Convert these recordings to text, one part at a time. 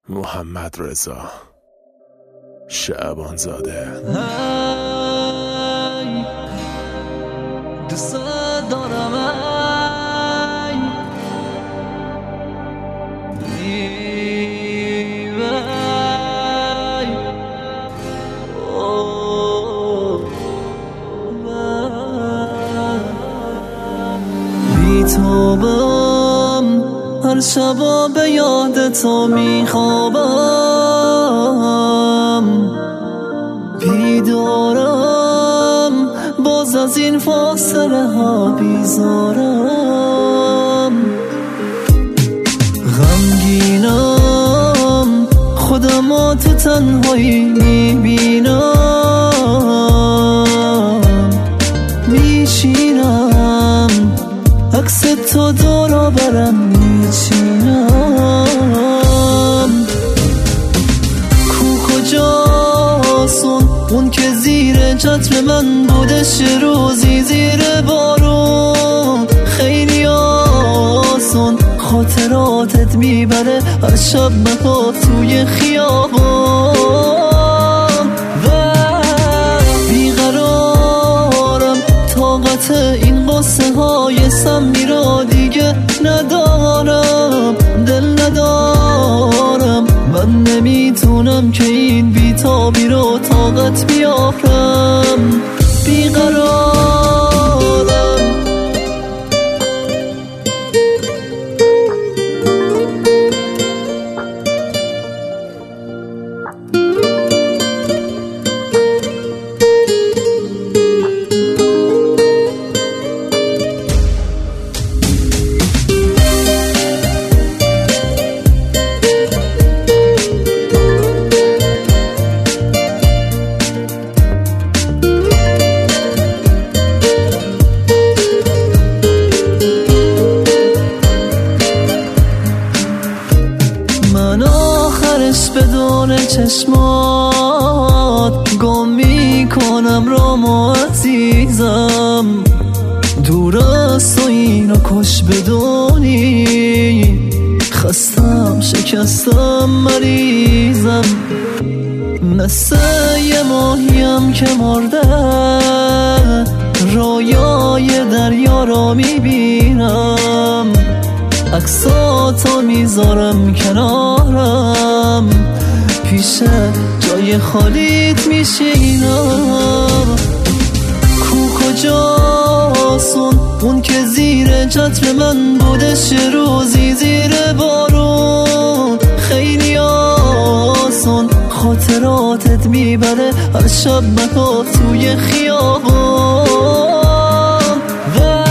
محمد رضا شعبان زاده. دوست دارم بیتابم هر شبا به یاد تو میخوابم، بیدارم باز از این فاصله ها بیزارم، غمگینم خودم تو تنهایی میبینم، میشینم عکس تو دورا برم میچینم، کو کجاست اون که زیر چتر من بودش روزی زیر بارون، خیلی آسون خاطراتت میبره هر شب مها توی خیابان، و بیقرارم طاقت این قصه های سمی را دیگه ندارم، دل ندارم من نمیتونم که این بیتابی رو طاقت بیارم، بیقرارم. من آخرش بدون چشمات گم میکنم رامو عزیزم، دور از تو اینو کش بدونی، خستم شکستم مریضم، مثل یه ماهیم که مرده رویای دریا را میبینم، عکساتو میذارم کنارم، پیش جای خالیت میشینم، کو کجاست اون که زیر چتر من بودش روزی زیر بارون، خیلی آسون خاطراتت میبره هر شب مها توی خیابان، و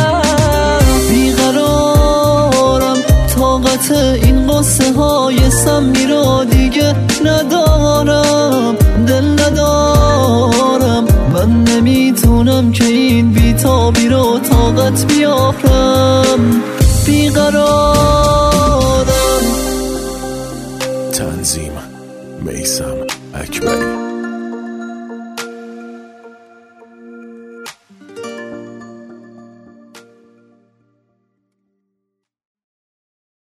بیقرارم طاقت این قصه های سمی را دیگه ندارم، دل ندارم من نمیتونم که این بیتابی رو طاقت بیارم، بیقرارم. تنظیم میثم اکبری.